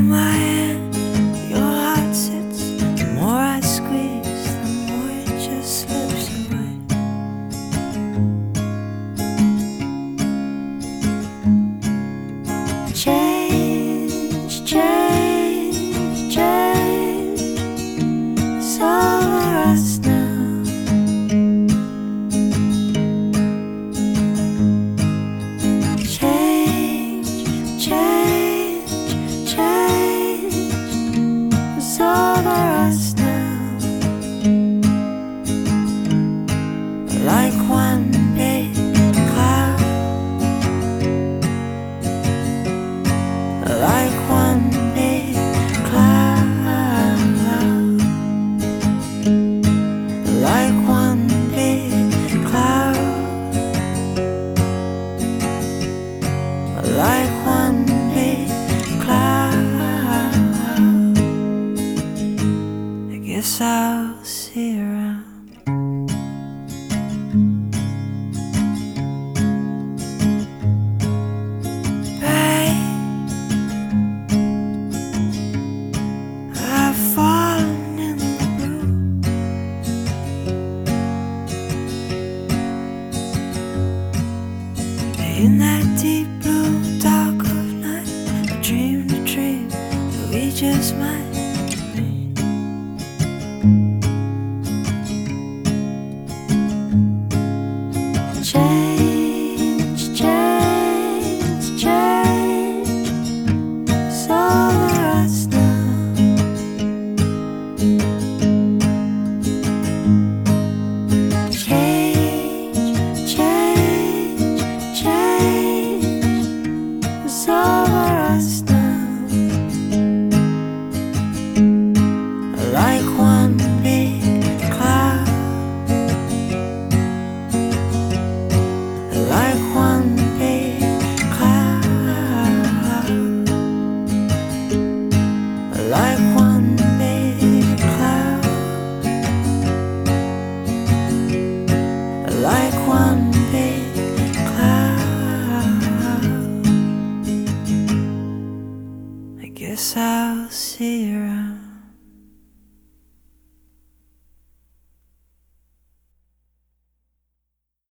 In my hand, your heart sits. The more I squeeze, the more it just slips away. Change, change, change. It's over us now. Change, change, change. It's over us now. Like one big cloud, like one big cloud, like one big cloud, like one big cloud. I guess I'll see you around. I've fallen in the blue. In that deep blue dark of night, I dreamed a dream that we just might meet. Change, change, change. It's over us now. Change, change, change. It's over us now. Like one big cloud, like one big cloud, like one big cloud, like one big cloud. I guess I'll see you